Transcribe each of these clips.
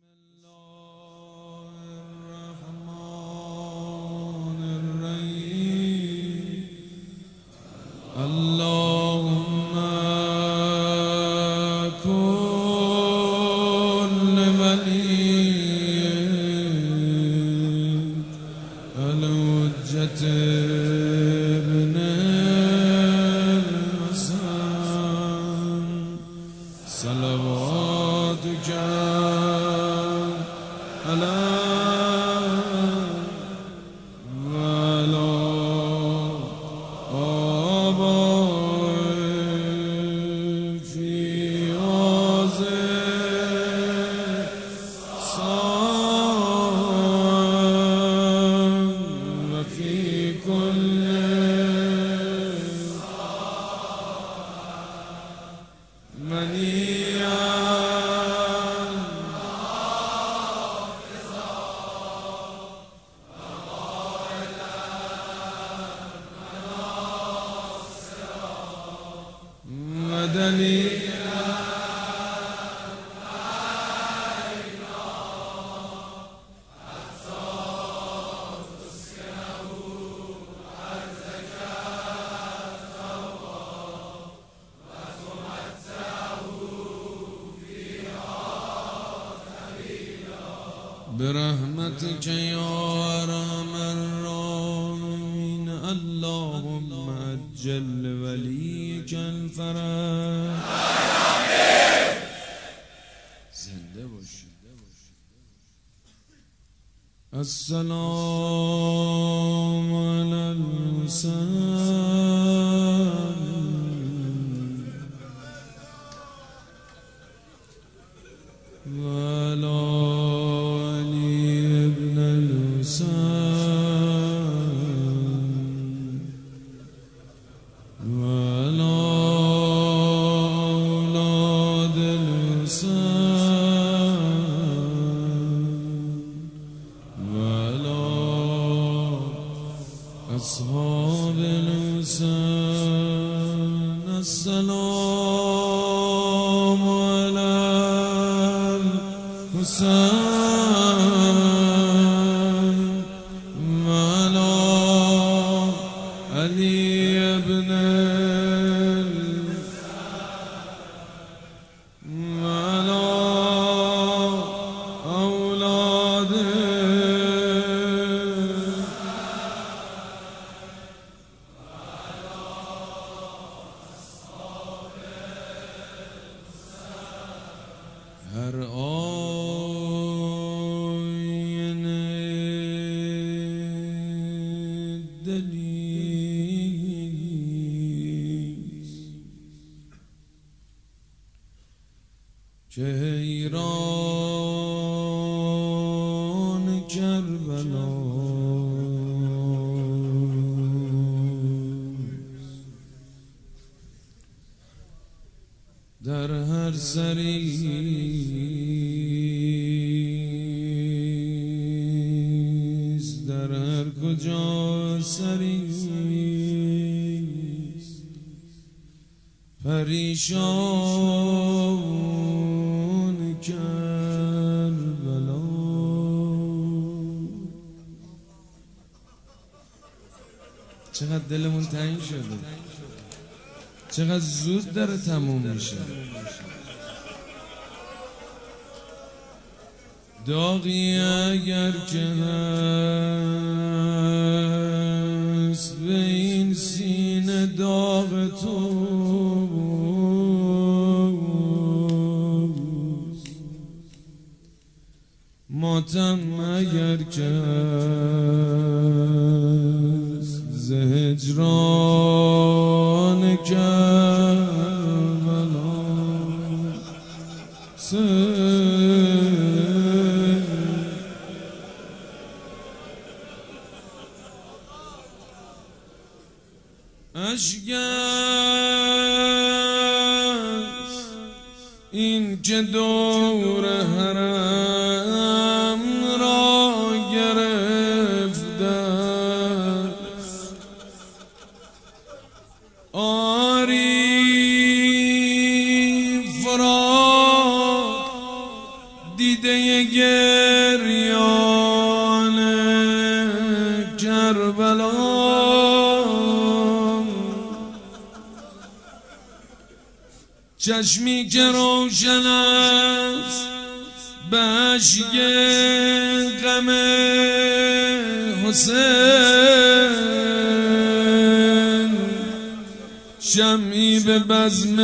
اللهم كن وليك الحجة ابن الحسن صلواتك على برحمتك يا ارحم الراحمين. اللهم اجل وليك الفرج. زنده باش. السلام على الحسين وعلى وعلى أولاد الحسين وعلى أصحاب الحسين. السلام على الحسين وعلى علي بن وعلى أولاده هر آینه که حیران کربلاست در هر سریست در هر کجا سریست پریشان کربلا. چقدر دلمون تنگ شده، چقدر زود داره تموم میشه. داغی اگر که هست به این سینه داغ تو، ماتم اگر که هست ز هجران کربلا. اشک است این که دور حرم را گرفته است. آری فراق دیده گریان کربلا چشمی که روشن است به اشک غم حسین، شمعی به بزم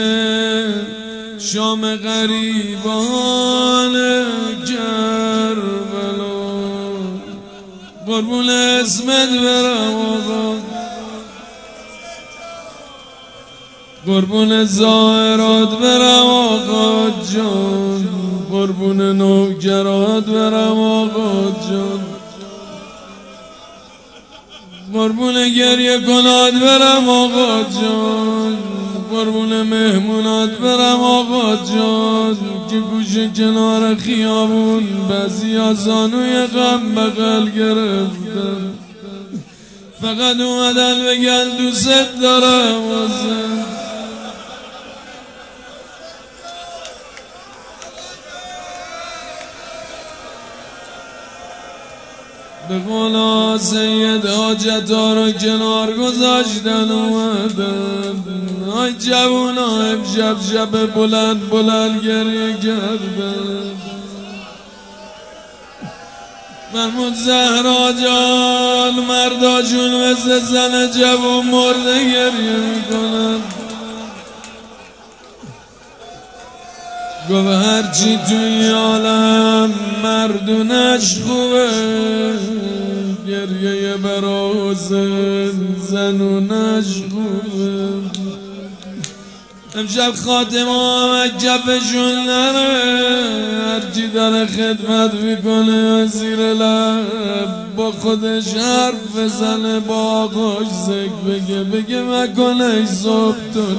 شام غریبان کربلا. قربون اسمت برم آقا، قربون ظاهرات برم آقا جان، قربون نوکرات برم آقا جان، قربون گریه کنات برم آقا جان، قربون مهمونات برم آقا جان که گوشه کنار خیابون بعضی ها زانوی غم بغل گرفتن، فقط اومدن بگن دوست دارم حسین. به قول سید حاجتا رو کنار گذاشتن اومدن، آی جوونا امشب شب بلند بلند گریه کردن. فرمود زهرا جان مردا جون مثل زن جوون مرده گریه میکنن. گفت هرچی توی عالم مردونش خوبه، گریه برا حسین زنونش خوبه. امشب خاتمه جفشون نره، هرچی داره خدمت میکنه زیر لب با خودش حرف بزنه، با آقاش ذکر بگه مکنه صبح تون.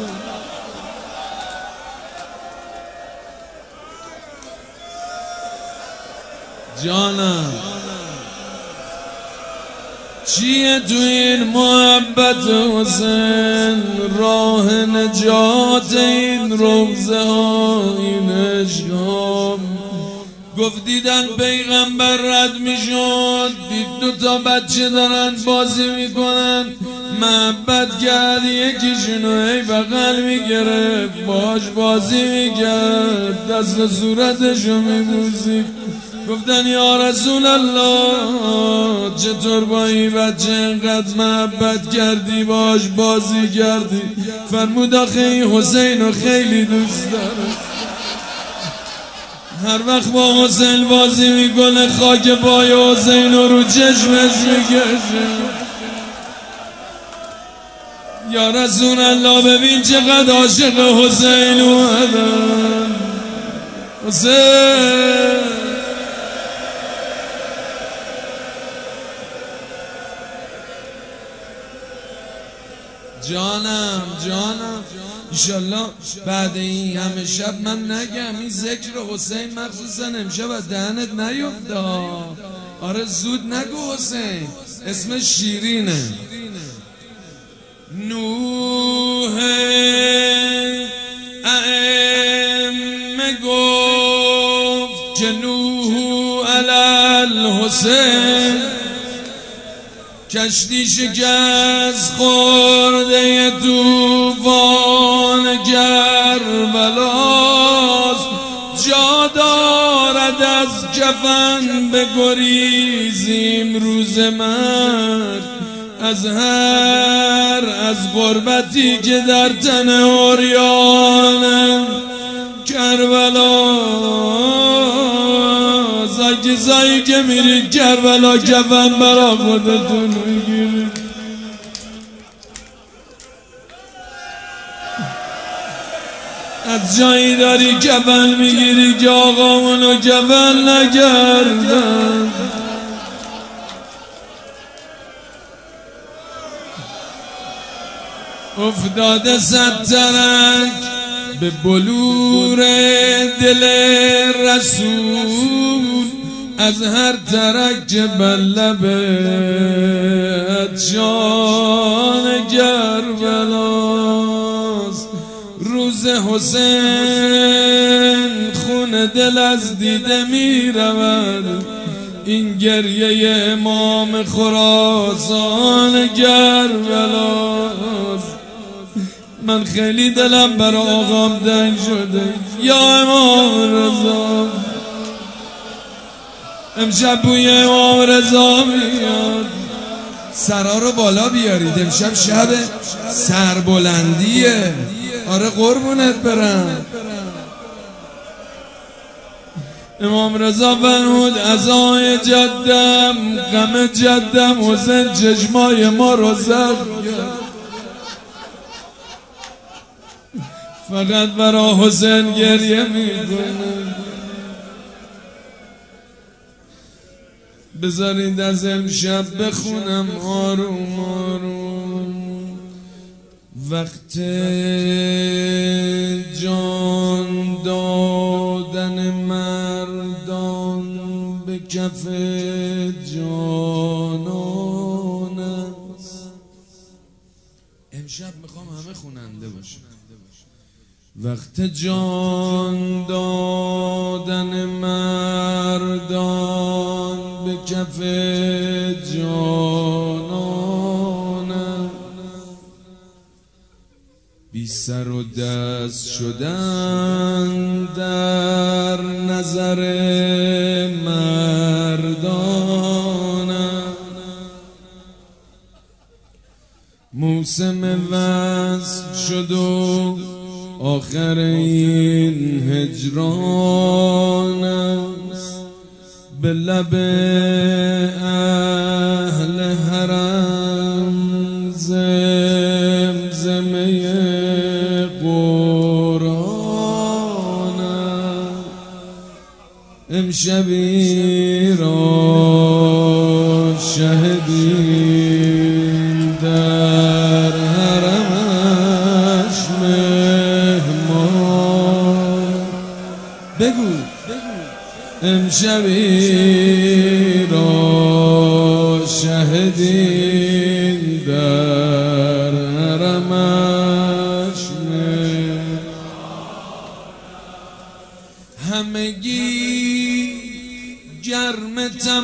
جانم چیه تو این محبت حسین، راه نجات این روزه ها این عشق ها. گفت دیدن پیغمبر رد میشد، دید 2 تا بچه دارن بازی میکنن، محبت کرد یکیشونو ای بغل میگرفت باش بازی میکرد، دست صورتشو میبوسید. گفتن یا رسول الله چطور با این بچه انقدر محبت کردی باش بازی کردی؟ فرمود آخه این حسین خیلی دوست داره، هر وقت با حسین بازی میکنه خاک پای حسین رو چشمش میکشه. یا رسول الله ببین چقدر عاشق حسین اومدن. حسین جانم انشالله بعد این همه شب من نگم این ذکر حسین مخصوصا امشب از دهنت نیفته. آره زود نگو حسین، اسمش شیرینه. نوح ائمه گفت که نوح علی الحسین، کشتی شکست خورده طوفان کربلاست، جا دارد از کفن بگریزیم روز مرگ، از غربتی که در تن عریان کربلا. کسایی که میرید کربلا کفن برا خودتون میگیرید. از جایی داری کفن میگیری که آقامونو کفن نکردن. افتاده 100 ترک به بلور دل رسول، از هر ترک که بر لب جان کربلاست. روز حسین خون خون دل از دیده می رود. این گریه امام خراسان کربلاست. من خیلی دلم بر آقام تنگ شده یا امام رضا. امشب بوی امام رضا میاد. سرا رو بالا بیارید، امشب شب سربلندیه. آره قربونت برم. امام رضا فرمود عزای جدم، غم جدم حسین چشمای ما رو زخم کرد. فقط برا حسین گریه میکنه. بذارید از امشب بخونم آروم آروم. وقت جان دادن مردان به کف جانان است. امشب میخوام همه خوننده باشن. وقت جان دادن مردان به کف جانان، بی سر و دست شدن در نظر مردان. موسم وصل شد و آخر این هجران است. به لب اهل حرم زمزمه قرآن است. امشبی را شهدیم در حرمش مهمان. بگو امشبی را شهدیم در حرمش مهمان. همگی گرم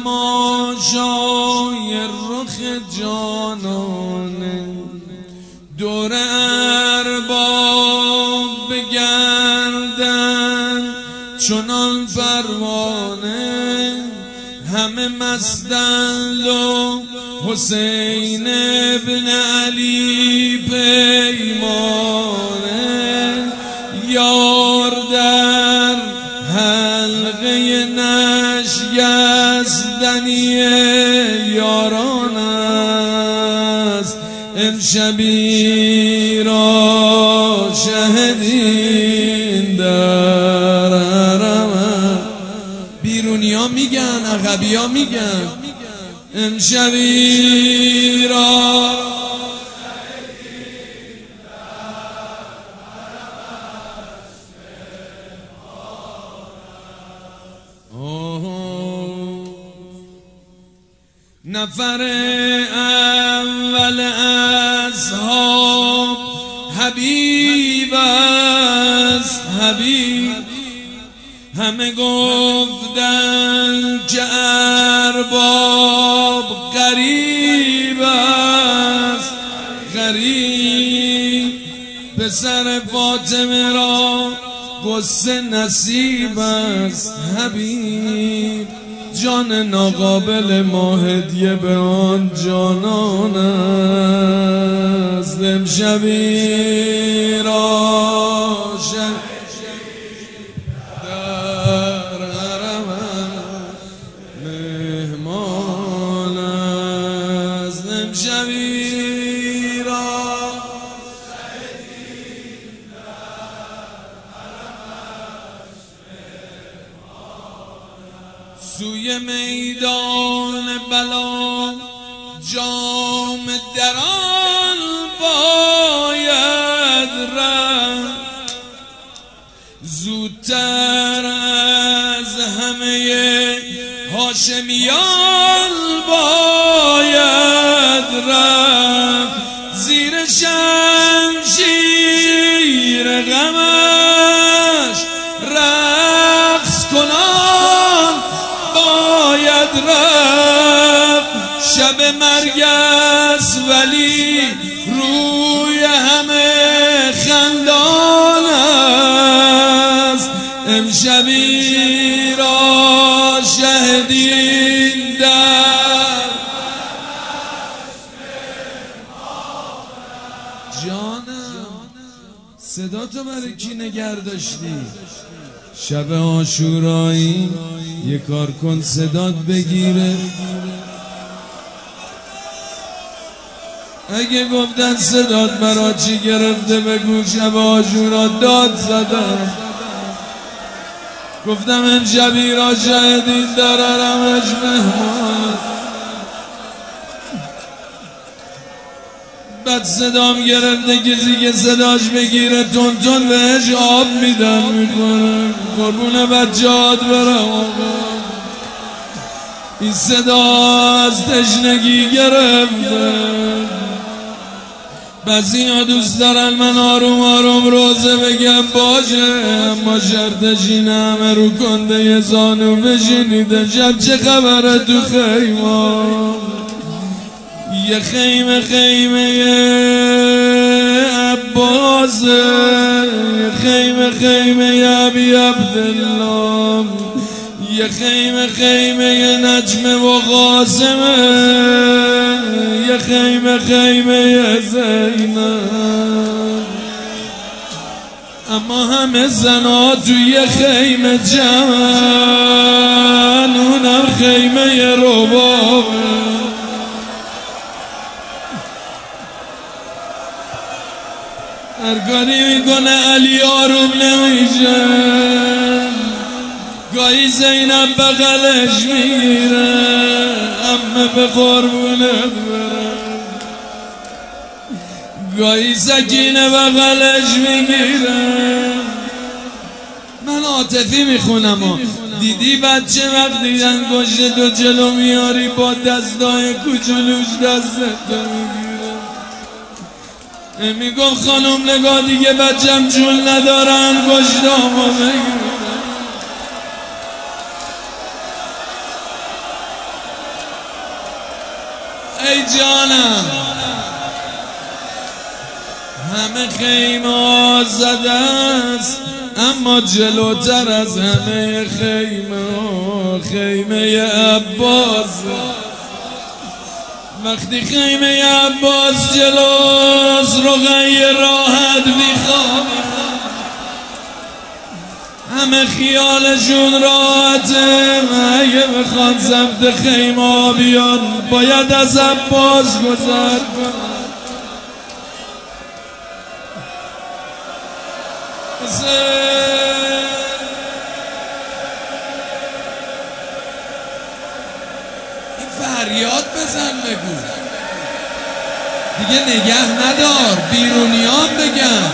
تماشای رخ جانانه، دور ارباب بگردن چنان پروانه. همه مستند و حسین ابن علی پیمانه. یار در حلقه نشکستنی یاران است. امشبی را شهدین در حرم. بیرونی ها میگن، عقبی ها میگن امشبی را نفر اول اصحاب حبیب است حبیب. همه گفتن که ارباب غریب است غریب. پسر فاطمه را قصه نصیب است حبیب. جان ناقابل ما هدیه به آن جانان است. امشبی را در حرم مهمان است. امشبی را سوی میدان بلا جام دران باید رفت. زودتر از همه هاشمیان باید رفت. زیر شمشیر غمش رقص رفت شب مرگ است ولی روی همه خندان است امشبی را شهدین در جانم صدا تو برای کی نگر داشتی؟ شب عاشورایی یه کار کن صدات بگیره اگه گفتن صدات برا چی گرفته بگو شب عاشورا داد زدم گفتم امشبی را شهدین دارمش مهمان بعد صدام گرفته کسی که صداش بگیره تون تون بهش آب میدم میکنه قربون بچه‌هات برم آقا این صدا از تشنگی گرفته بعضی ها دوست دارن من آروم آروم روزه بگم باشه اما شرطش اینه همه رو کنده یه زانو بشینید شب چه خبره تو خیمه یه خیمه عباسه یه خیمه ابی عبدالله یه خیمه نجمه و قاسمه یه خیمه زینب اما همه زنا توی خیمه جمعن اونم خیمه ربابه هر کاری میکنه علی آروم نمیشه گاهی زینب بغلش میگیره عمه به قربونت برم گاهی سکینه بغلش میگیره من عاطفی میخونم دیدی بچه وقتی انگشت تو جلو میاری با دستای کوچولوش دستت میگیره میگم خانم نگاه دیگه بچم جون نداره انگشتامو بگیره ای جانم همه خیمه زده است اما جلوتر از همه خیمه عباس وقتی خیمه عباس جلوست رقیه راحت میخوام همه خیالشون راحته اگه بخوان سمت خیمه بیان باید از عباس گذر کنن این فریاد بزن بگو دیگه نگه ندار بیرونیان بگم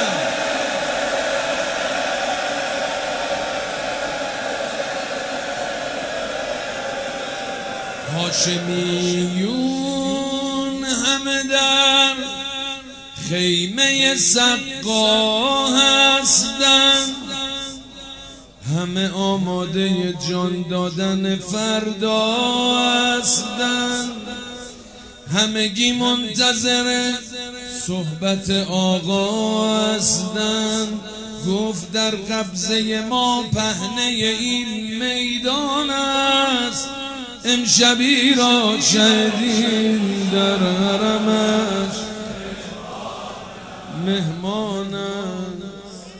هاشمیون همه در خیمه سقا هستند همه آماده جان دادن فردا هستند همگی منتظر صحبت آقا هستند گفت در قبضه ما پهنه این میدان است امشبی را شهدین در حرمش مهمان است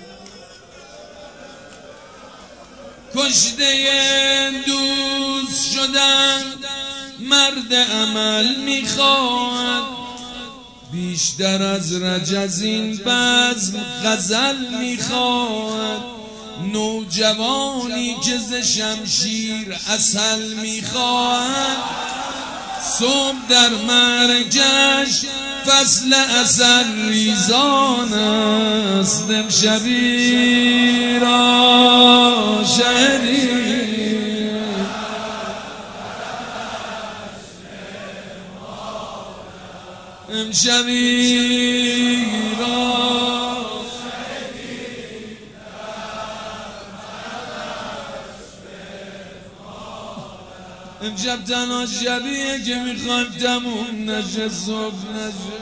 کشته دوست شدن مرد عمل میخواد بیشتر از رجز این بزم غزل میخواد نوجوانی که ز شمشیر عسل میخواد صبح در مرگش فصل عسل ریزان است امشبی را شهدین امشبی را امشب تنها شبیه که میخوایم تموم نشه، صبح نشه.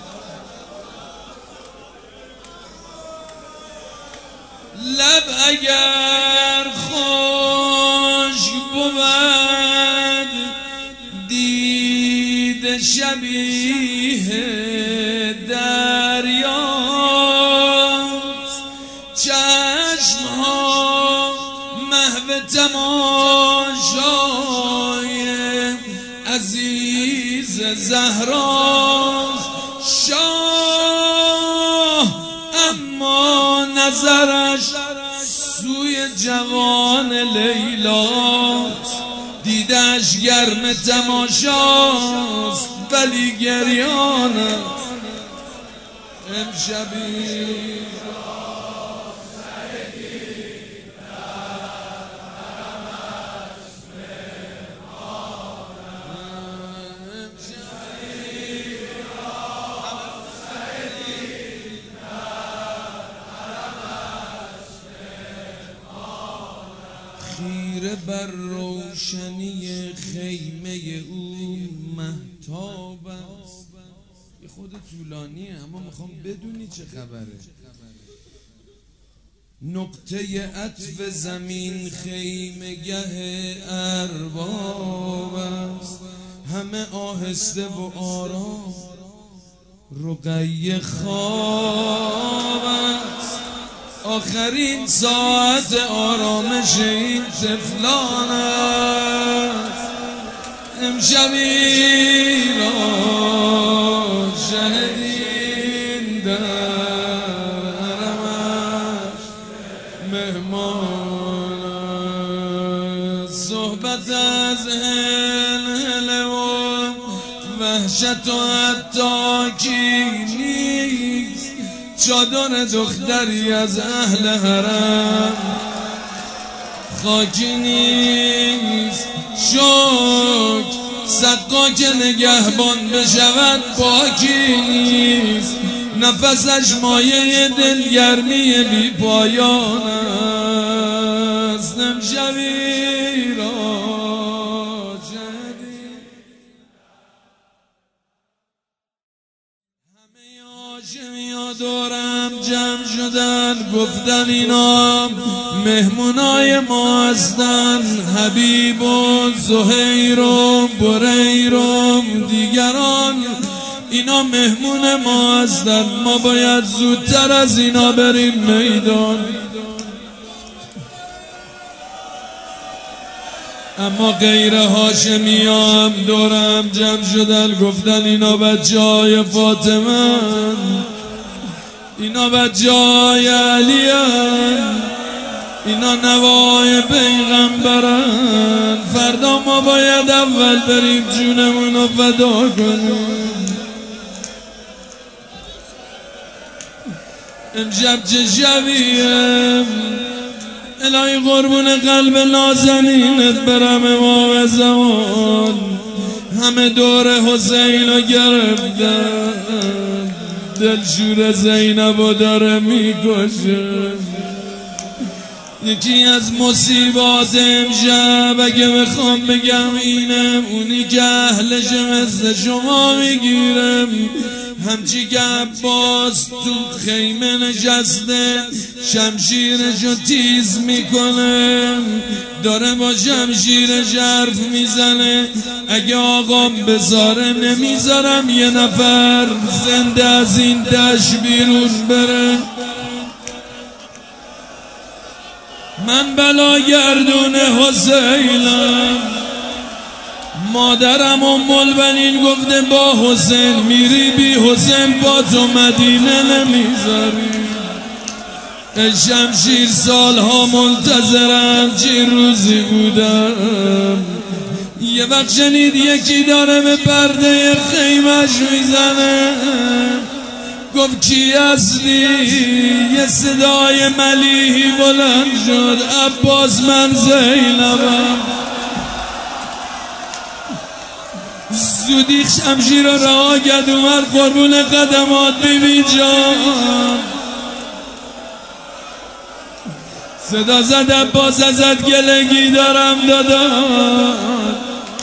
لب اگر خوش بود دید شبیه دریاست، چشمها محو تماشای عزیز زهراست. شاه اما نظرش سوی جوان لیلاست، دیدش گرم تماشاست ولی گریانه. امشبی خیره بر روشنی خیمه او مهتاب است. یه خود طولانیه اما میخوام بدونی چه خبره. نقطه عطف زمین خیمه گه ارباب است، همه آهسته و آرام رقیه خواب است. آخرین ساعت آرامش این طفلان است. امشبی را شهدین در حرمش مهمان است. صحبت از هلهله و وحشت و حتاکی نیست، چادر دختری از اهل حرم خاکی نیست. شکر صدقا که نگهبان بشود باکی نیست، نفسش مایه دلگرمی بی پایان است. امشبی را هاشمیا دورم جمع شدن، گفتن اینا مهمونای ما هستن، حبیب و زهیر و بریر و دیگران اینا مهمون ما هستن. ما باید زودتر از اینا بریم میدان. اما غیر هاشمیا هم دورم جمع شدن، گفتن اینا بچه‌های فاطمه، اینا بچه‌های علی، اینا نوای پیغمبرن. فردا ما باید اول بریم جونمونو فدا کنیم. امشب چه شبیه الهی قربون قلب نازنینت برم امام زمان. همه دور حسین رو گرفتن، دلشور زینب رو داره میکشه. یکی از مصیبات امشب اگه بخوام بگم اینم، اونی که اهلش مثل شما میگیرم، همچی که عباس تو خیمه نشسته شمشیرشو تیز میکنه، داره با شمشیرش حرف میزنه. اگه آقام بذاره نمیذارم یه نفر زنده از این دشت بیرون بره. من بلاگردون حسینم، مادرم الم‌البنین گفته با حسین میری، بی حسین با تو مدینه نمیذاری. شمشیر سالها منتظرم چی روزی بودم. یه وقت شنید یکی داره به پرده خیمش میزنه، گفت کی هستی؟ یه صدای ملیحی بلند شد، عباس من زینبم. زودی شمشیر رو رها کرد اومد قربون قدمات بیبی جان. صدا زد عباس ازت گلگی دارم دادم.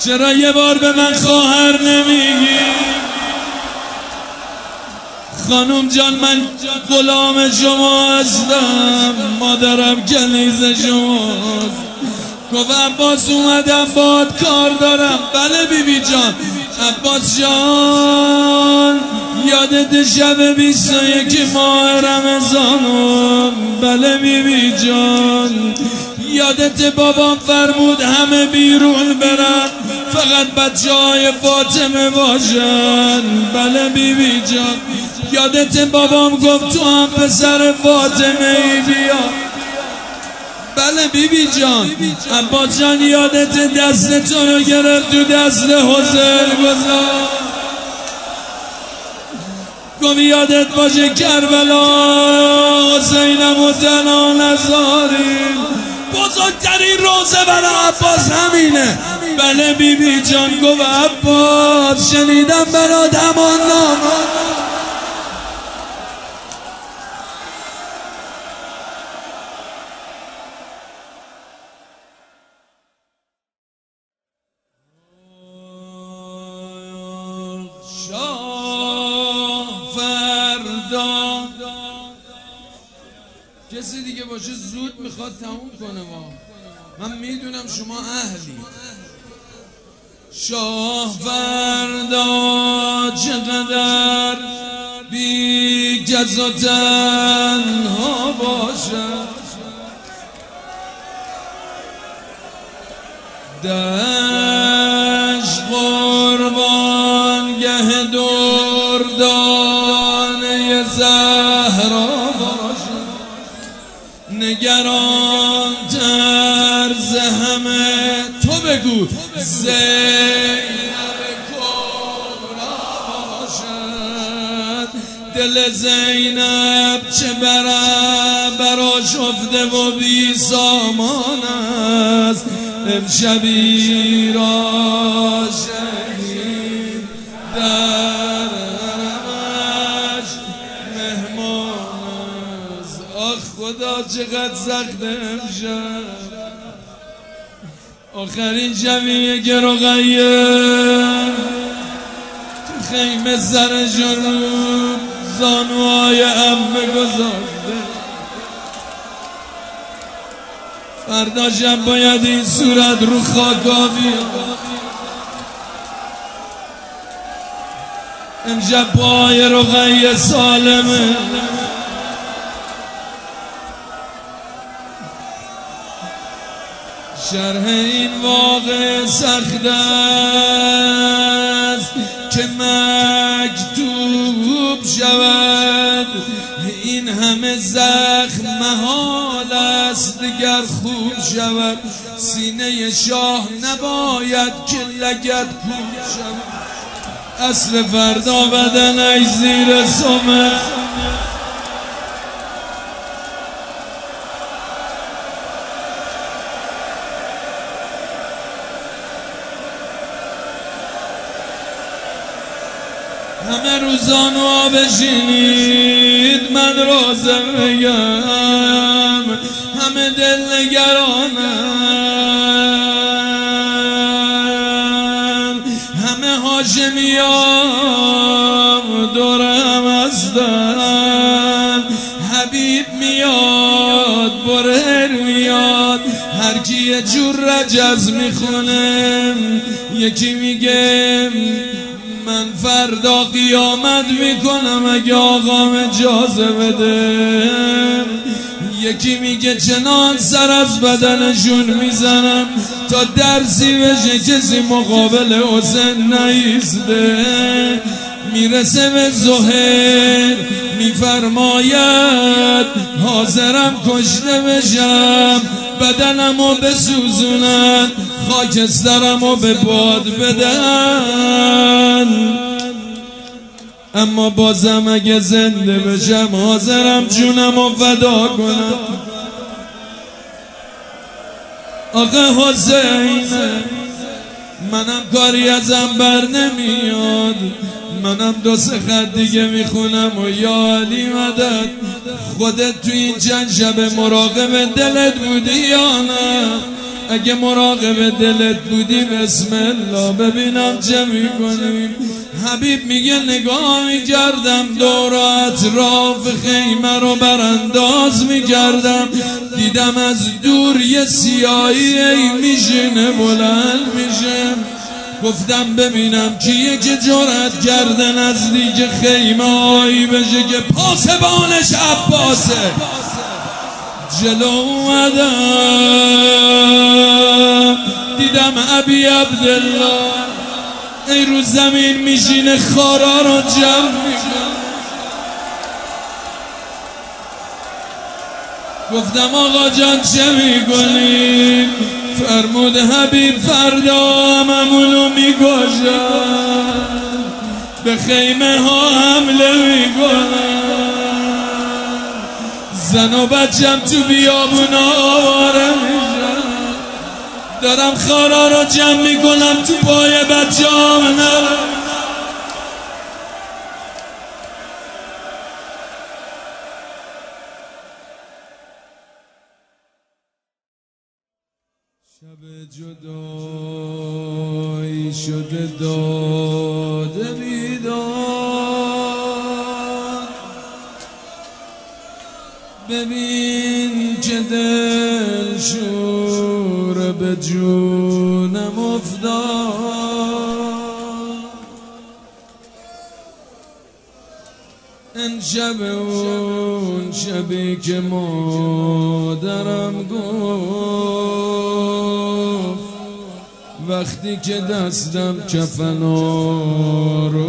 چرا یه بار به من خواهر نمیگی؟ خانم جان من غلام شما هستم، مادرم کنیز شماست. گفت عباس اومدم باد کار دارم. بله بیبی جان. عباس جان یادت شب 21 ماه رمضانم؟ بله بیبی جان. یادت بابام فرمود همه بیرون برن فقط بچه‌های فاطمه باشن؟ بله بیبی جان. یادت بابام گفت تو هم پسر فاطمه ای بیا؟ بله بیبی جان. عباس جان یادت دست تو رو گرفت تو دست حسین گذاشت، گفت یادت باشه کربلا حسینم و تنها نذاریم. بزرگترین روزه برای عباس همینه. بله بیبی جان. گفت عباس شنیدم برات همان نامه. کسی دیگه باشه زود میخواد تموم کنه. من میدونم شما اهلی. شاه فردا چقدر بی کس و تنها باشد، دشت قربانگه دردانه زهرا باشد، نگران طرز همه تو بگو زینب کبرا باشد. دل زینب چه برآشفته و بی سامان است، امشبی را شهید در حرمش مهمان است. آخ خدا چقدر سخت امشب. آخرین شبیه که رقیه تو خیمه سرشو رو زانوهای عمه گذاشته. فردا شب باید این صورت رو خاکا بیاد. امشب پای رقیه سالمه. شرح این واقع سخت است که مکتوب شود. این همه زخم محال است دیگر خوب شود. سینه شاه نباید که لگد کوب شود. اصل فردا بدنش زیر سمه. همه روزانو بشینید من روزه بگم. همه دل نگرانم، همه هاشمیان دورم هستن. حبیب میاد برهر میاد، هر کی یه جور رجز میخونه. یکی میگه من فردا قیامت میکنم اگه آقام اجازه بده. یکی میگه چنان سر از بدنشون میزنم تا درسی بشه کسی مقابل حسین نیسته. میرسه به زهر میفرماید حاضرم کشته بشم، بدنمو بسوزونن، خاکسترمو به باد بدن، اما بازم اگه زنده بشم حاضرم جونمو فدا کنم. آقا حسین منم کاری ازم بر نمیاد، منم دو سه خط دیگه میخونم و یا علی مدد. خودت تو این چند شب مراقب دلت بودی یا نه؟ اگه مراقب دلت بودی بسم الله ببینم چه میکنیم. حبیب میگه نگاه میکردم دور و اطراف خیمه رو برانداز میکردم، دیدم از دور یه سیاهی میشینه بلند میشه. گفتم ببینم کیه که جرأت کرده نزدیک خیمه هایی بشه که پاسبانش عباسه. جلو اومدم دیدم ابی عبدالله ای رو زمین میشینه خارا رو جمع میکنه. گفتم آقا جان چه میکنین؟ فرمود حبیب فردا هممونو میکشن، به خیمه ها حمله میکنن، زن و بچم تو بیابونا آواره میشن. دارم خارا رو جمع میکنم تو پای بچه‌ام نرم. شب جدایی شده داده بیداد، ببین که دل شور به جونم افتاد. این شب اون شبی که مادرم گفت وقتی که دستم کفنا رو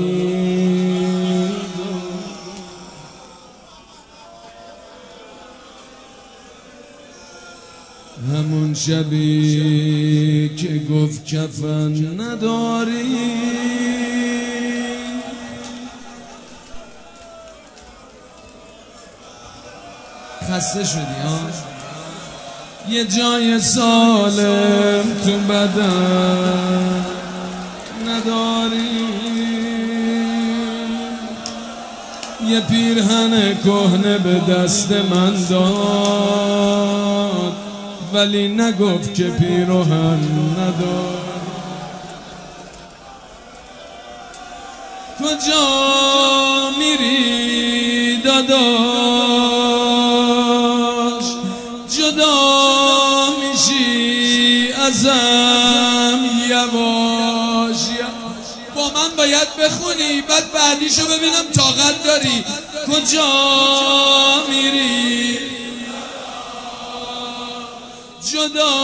همون شبی که گفت کفن نداری، خسته شدی ها؟ یه جای سالم تو بدن نداری، یه پیرهن کهنه به دست من داد ولی نگفت که پیراهن ندار. کجا میری داداش؟ جدا میشی ازم یواش. با من باید بخونی بعد بعدیشو ببینم طاقت داری. کجا میری؟ جدا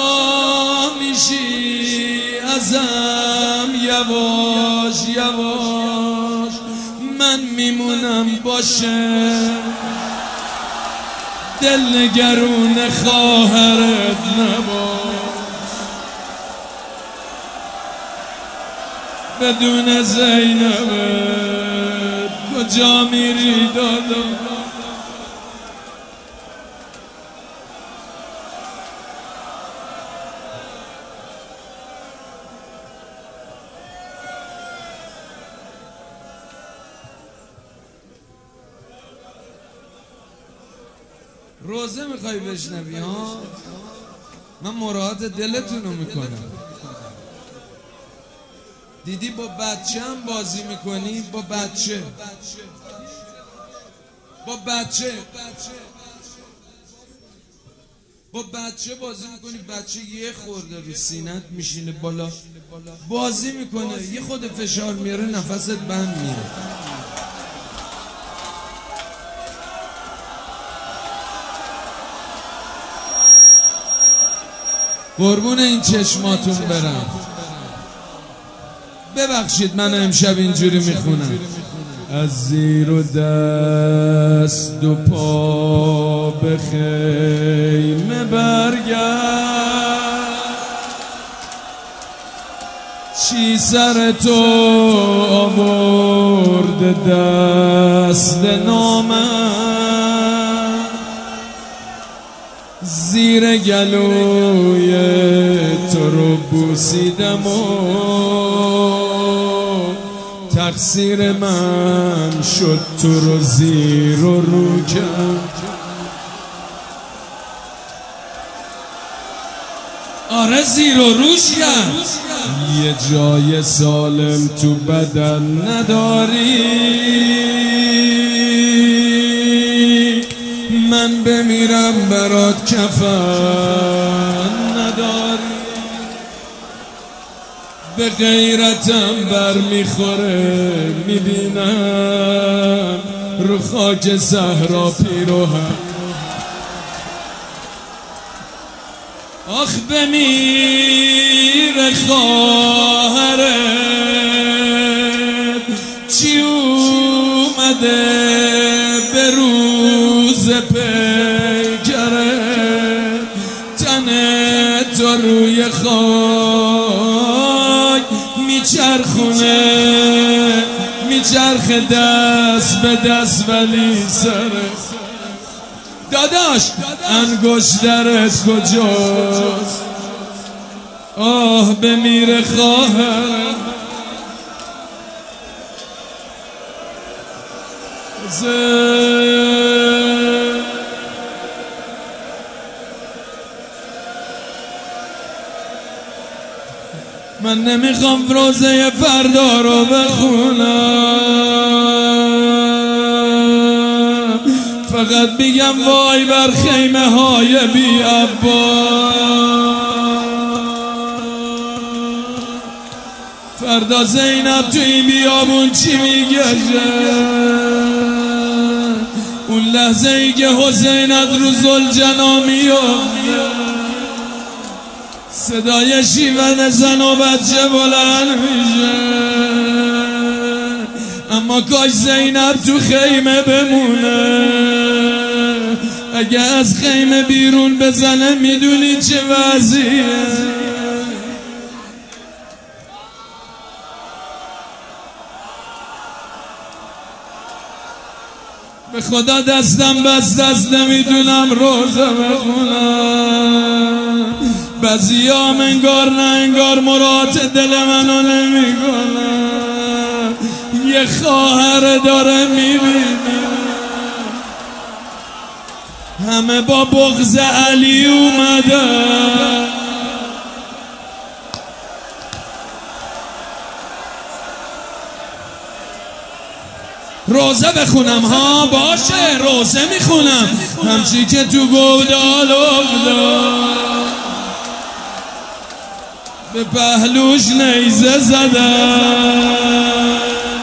میشی ازم یواش یواش. من میمونم باشه دل نگرون خواهرت نباش، بدون زینبت کجا میری دادا؟ روزه میخوای بشنوی ها؟ من مراعات دلتونو میکنم. دیدی با بچه هم بازی میکنی؟ با بچه بازی میکنی، بچه یه خورده رو سینت میشینه بالا بازی میکنه، یه خود فشار میاره نفست بند میره. قربون این چشماتون برم. ببخشید من امشب اینجوری میخونم. از زیر و دست و پا به خیمه برگرد، چی سر تو آورد دست نامم، زیر گلوی تو رو بوسیدم و تقصیر من شد تو رو زیر و رو کرد. آره زیر و روش کرد. یه جای سالم تو بدن نداری، من بمیرم برات کفن نداری. به غیرتم بر میخوره میبینم رو خاک صحرا پیروهم. آخ بمیر خواهرت چی اومده به روز پیکرت، تن تو روی خاک میچرخونه، میچرخ دست به دست ولی سرت. داداش انگشترت کجاست؟ آه بمیر خواهر من نمیخوام روزه فردا رو بخونم، فقط میگم وای بر خیمه های بی عبا. فردا زینب تو این بیابون چی میگشه؟ اون لحظه ای که حسینت رو زلجنا میفته، صدای شیون زن و بچه بلند میشه. اما کاش زینب تو خیمه بمونه، اگه از خیمه بیرون بزنه میدونی چه وضعیه. به خدا دستم بسته است نمیتونم روزه بخونم. بعضیام انگار نه انگار مراد دل منو نمیکنم. یه خواهر داره میبینه، همه با بغض علی اومده. روزه بخونم ها باشه، روزه میخونم همچی که تو گودال افتاد. به پهلوش نیزه زدن،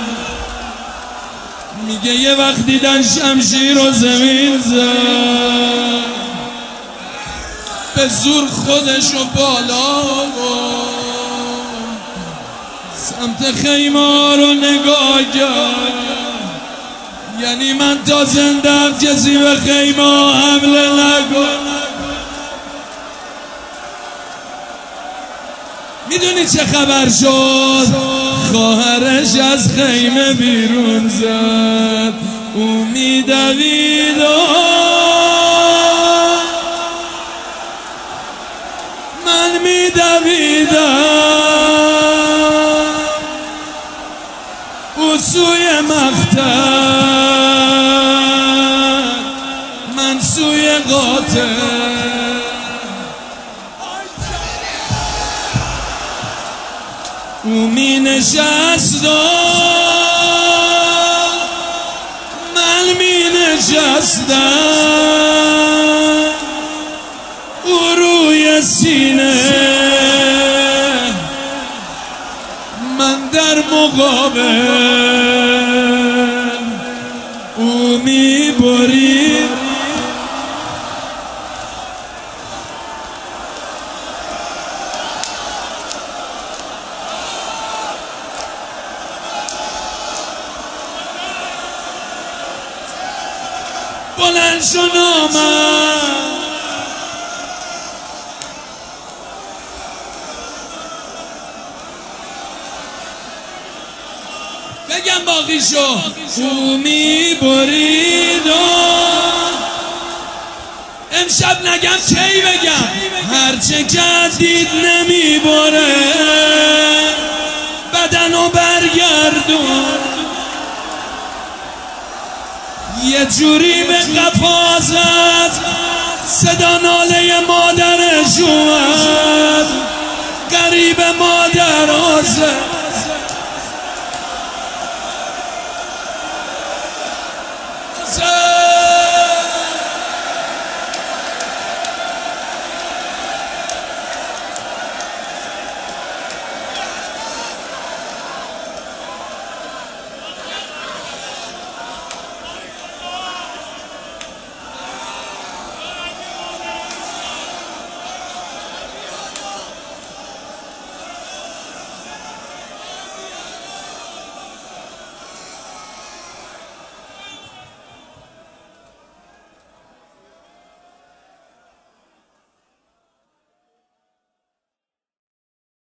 میگه یه وقت دیدن شمشیر و زمین زد، به زور خودشو بالا سمت خیمه رو نگاه کرد. یعنی من تا زندم کسی به خیمه حمله نکن. میدونی چه خبر شد؟ خواهرش از خیمه بیرون زد، او میدوید من میدویدم، او سوی مقتل من سوی قاتل. او می نشست من می نشستم، او روی سینه من در مقابل، او می برید بلند شو نامم. بگم باقیشو. او می برید امشب نگم کی بگم، هرچه کردید نمی بره، بدنو برگردون. یه جوری به قفا زد صدا ناله مادرش اومد، غریب مادر آزه